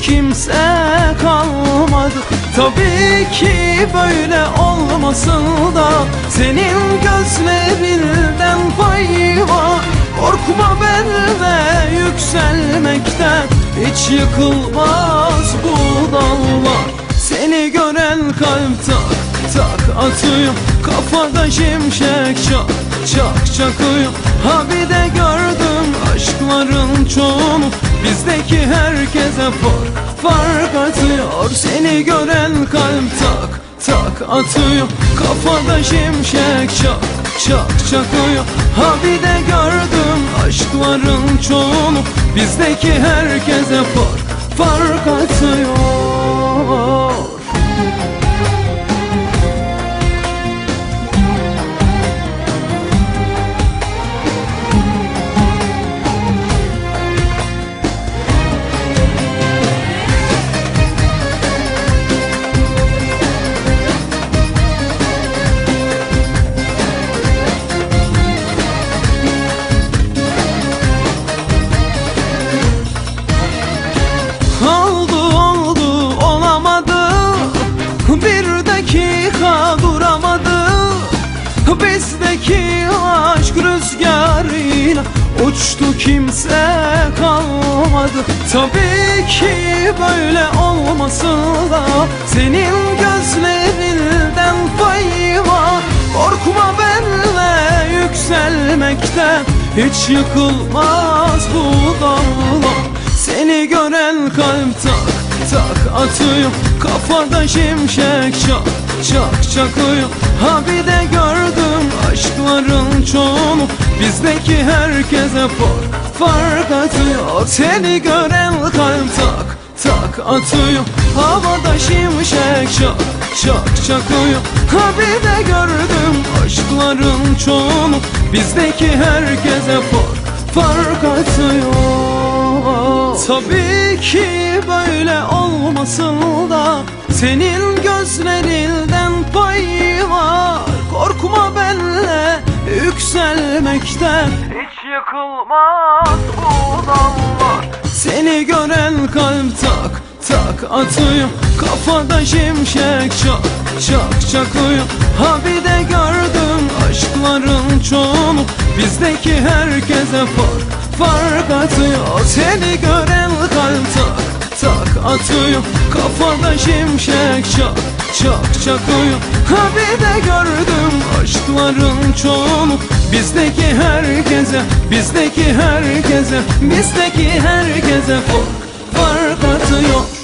kimse kalmadı. Tabii ki böyle olmasın da senin gözlerinden pay var. Korkma benle yükselmekten, hiç yıkılmaz bu dağlar. Seni gören kalp tak tak atıyor, kafada şimşek çak çak çakıyor. Ha bir de gördüm aşkların çoğunu, bizdeki herkese fark atıyor. Seni gören kalp tak tak atıyor, kafada şimşek çak çak çakıyor. Ha bir de gördüm aşkların çoğunu, bizdeki herkese fark atıyor. Bizdeki aşk rüzgarıyla uçtu, kimse kalmadı. Tabii ki böyle olmasın da senin gözlerinden pay var. Korkma benle yükselmekten, hiç yıkılmaz bu dağlar. Seni gören kalp tak tak atıyor, kafada şimşek çak çak çakıyor. Ha bir de gördüm aşkların çoğunu, bizdeki herkese fark atıyor. Seni gören kalp tak tak atıyor, havada şimşek çak çak çakıyor. Ha bir de gördüm aşkların çoğunu, bizdeki herkese fark atıyor. Tabii ki böyle olmasın da senin gözlerinden pay var. Korkma benle yükselmekten, hiç yıkılmaz bu dağlar. Seni gören kalp tak tak atıyor, kafada şimşek çak çak çakıyor. Ha bir de gördüm aşkların çoğunu, bizdeki herkese fark atıyor. Seni gören kalp tak tak atıyor, kafada şimşek çak çak çakıyor. Ha bir de gördüm aşkların çoğunu, bizdeki herkese bizdeki herkese bizdeki herkese fark atıyor.